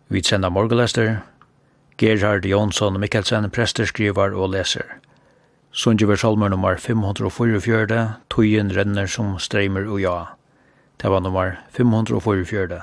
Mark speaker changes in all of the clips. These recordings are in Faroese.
Speaker 1: Vi sender morgenlester. Gerhard Jonsson og Mikkelsen, prester, skriver og leser. Sundjever salmer nummer 544, Tøyen renner som streimer og ja. Det var nummer 544.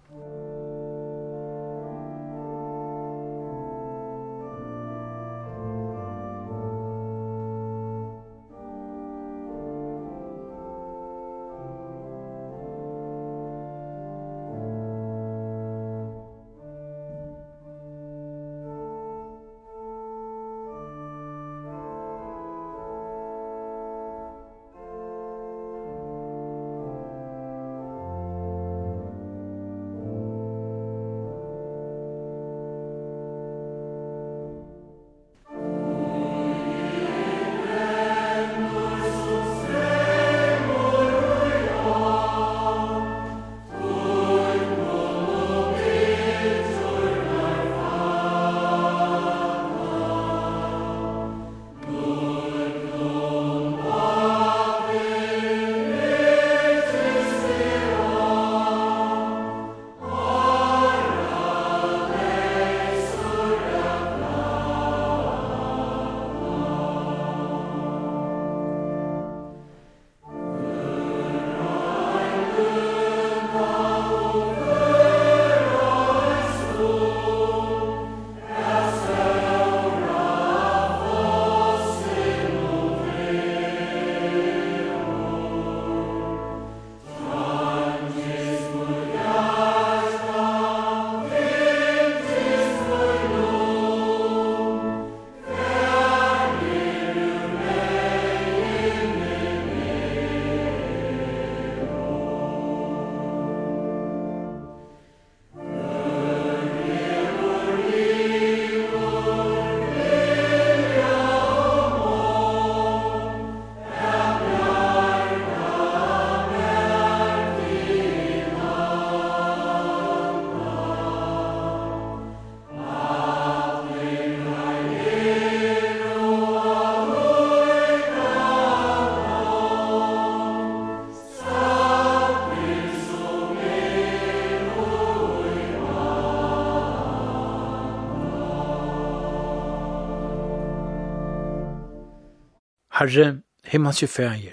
Speaker 2: Herre, himmelske fægir,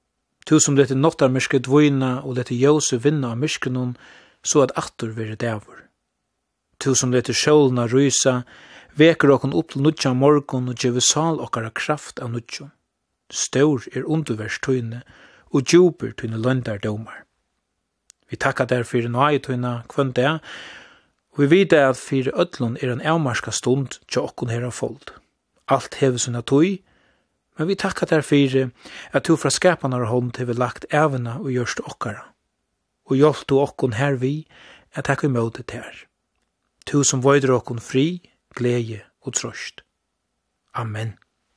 Speaker 2: tu som lette nottarmyrske dvoina og lette jøse vinna av myrskenon, så at attur vere dævur. Tu som lette sjålna rysa, veker okkon opp til nudja morgon og gjeve sal okkara kraft av nudjo. Stor undervers tøyne, og djuper tøyne løndar dømar. Vi takkar der fyrir nøy tøyna kvann det, og vi vite at fyrir öllun en avmarska stund tja okkon her av fold. Alt hever sunna tøy, men vi takkar der fyrir at du fra skapanar hånd hever lagt evna og gjørst okkara, og hjelp du okkon her vi at takk imot det her. Tu som voider okkon fri, glede og trost. Amen.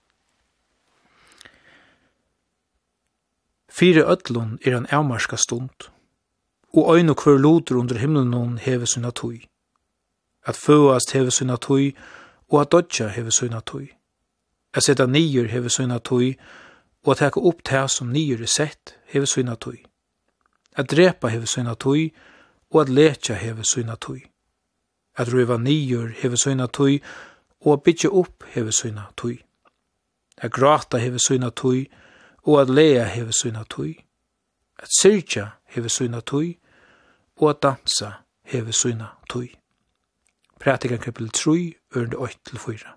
Speaker 2: Fire ödlun en avmarska stund, og øyne hver loter under himmelen hever sunna tøy. At føast hever sunna tøy, og at dodja hever sunna tøy. At setta nyer hever sunna tøy, og at taka opp det som nyer sett hever sunna tøy. At drepa hever sunna tøy, og at letja hever sunna tøy. At røva nyer hever sunna tøy, og at bytja opp hever sunna tøy. At grata hever sunna tøy, og at lea hever sunna tøy. At syrja hever sunna tøy, og at dansa hever sunna tøy. Prætikan kapitel 3, ørende 8-4.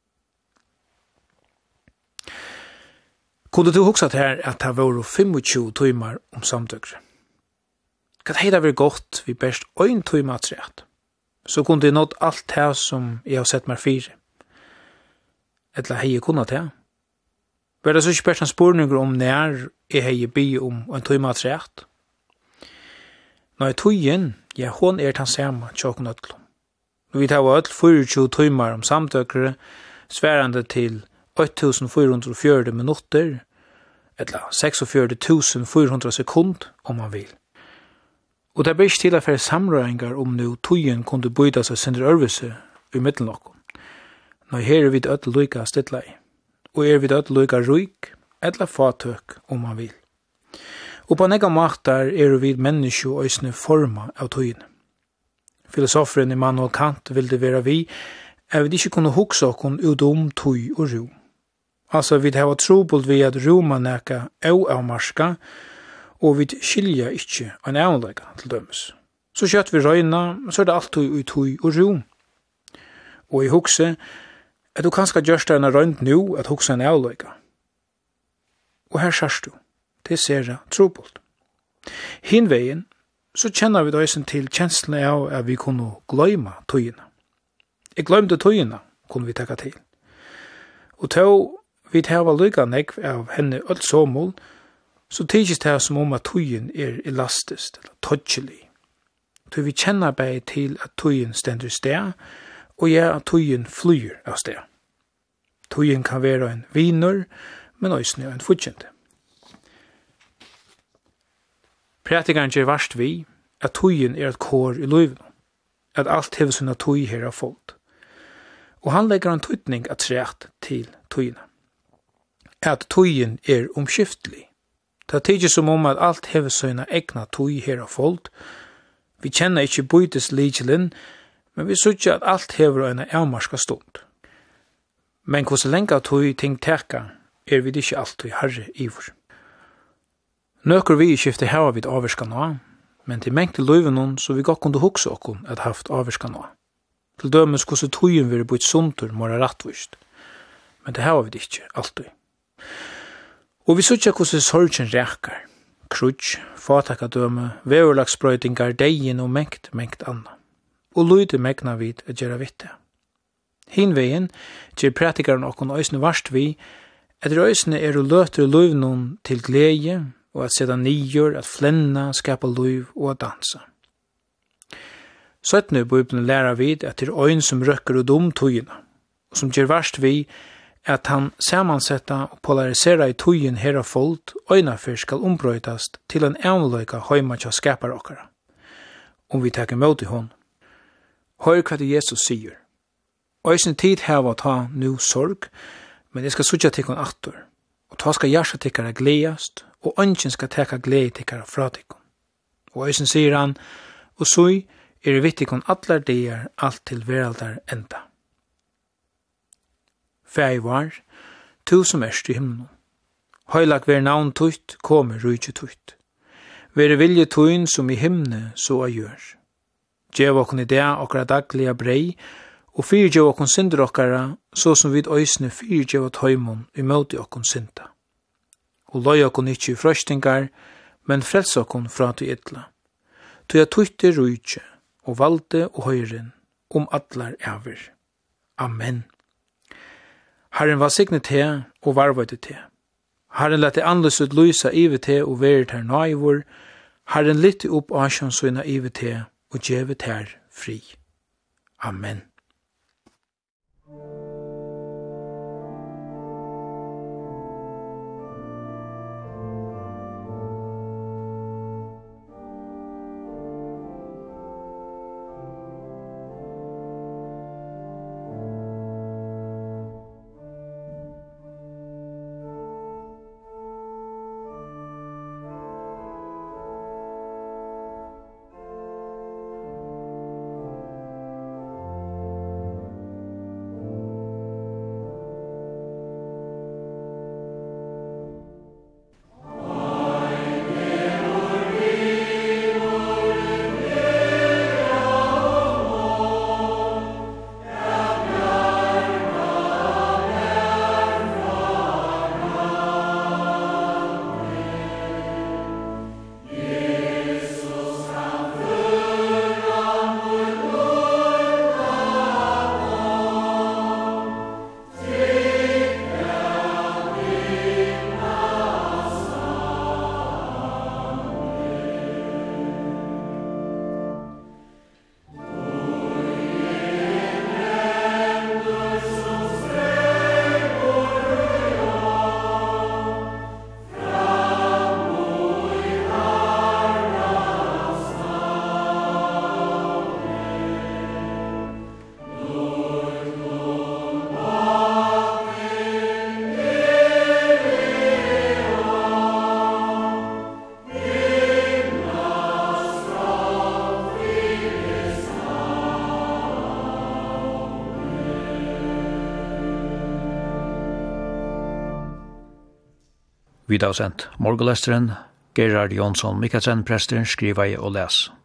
Speaker 2: Kunne du huske her at det var 25 timer om samtøkere? Kan det være godt vi best 1 time atræt? Så kunne det nått alt det som jeg har sett meg fire. Eller hei kunnet det? Var det så ikke bare spørninger om når jeg hei by om 1 time atræt? Når jeg tog inn, ja, hun den samme tjokken ødlom. Vi tar var 24 timer om samtøkere, sværende til 8440 minutter, eller 46.400 sekund, om man vil. Og det blir ikke til å føre samrøyngar om nu tøyen kunne bøyda seg sindre ørvise i middelen okkom. Nå her vi ødel lykka stedlei, og vi ødel lykka ryk, eller fatøk, om man vil. Og på nega maktar vi menneske og øysne forma av tøyen. Filosoferen Immanuel Kant ville være vi, at vi ikke kunne hugsa okon ut tøy og ro. Altså, vi har trobult vi at roma neka av marska, og vi skilja ikkje en avlega til dømes. Så kjøtt vi røyna, så det alltid ut tøy og ro. Og i hugse, at du kanskje gjørst en røynt nu at hugsa en avlega. Og her sørst du, det ser jeg trobult. Hinvegen, så kjenner vi døysen til kjenslene av at vi kunne gløyma tøyina. Jeg gløymde tøyina, kunne vi takka til. Og til vi hava lykka negv av henne öll somol, så tidsis det som at tøyin elastisk, eller touchelig. Så vi kjenner bare til at tøyin stender i sted, og at tøyin flyr av sted. Tøyin kan være en viner, men også en futsjente. Pratikaren gjør varst vi at tøyin et kår i løyven, at alt hever sånne tøy her av folk. Og han legger en tøytning at træt til tøyina. At tøyin omskiftelig. Det tidser som at alt hever sånne egna tøy her av folk. Vi kjenner ikke bøytes likelen, men vi sørger at alt hever en avmarska stund. Men hvordan lenge tøy ting teka, vi ikke alltid herre ivor. Nøkker vi skifte hava vid avvarskan av, men til mengte løyvenon så vi godt kunne hugsa okkom at haft avvarskan av. Til dømes hvordan tøyen vil bli suntur mora rattvist. Men det hava vi ikke alltid. Og vi sutja hvordan sorgen rekar, krutsk, fatakadøme, veurlagsbrøydingar, deien og mengt anna. Og lyde megna vid at gjera vitte. Hinvegen, gjør pratikaren okkon øysne varst vi, at øysne løtre løyvnon til glede, og at seta nyer, at flenna, skapa løyv og at dansa. Søttene i Bibelen lærer vid at det øyn som røkker og tøyina, og som gjør varst vi, at han samansetta og polarisera i tøyen her av folk, øynafyr skal ombrøytast til en evnløyka høyma tja skapar okkara. Om vi takker mot i hon. Hør hva det Jesus sier. Øysen tid heva ta nu sorg, men jeg skal sutja tikkun attor, og ta skal hjersa tikkara gledast, og ønsken skal teka glede tikkara fra tikkun. Og øysen sier han, og sui vittikun allar dier alt til veraldar enda. Fæi var, tu som erst i himmelen. Høylag ver navn tutt, kommer rujtje tutt. Ver vilje tuin som i himne så a gjør. Gjev okon i det okkara dagliga brei, og fyrgjev okon synder okkara, så som vid øysne fyrgjev at høymon i møte okon synda. Og løy okon ikkje i frøstingar, men frels okon fra til ytla. Tu jeg tutte rujtje, og valde og høyren, allar æver. Amen. Herren var signet te og varvøyde te. Herren lette andes ut lysa ive te og verit her naivor. Herren lytte opp asjonsøyna ive te og djevet her fri. Amen.
Speaker 1: Vi da sendt Morgenlesteren, Gerard Jonsson Mikkelsen, prester, skriver jeg og leser.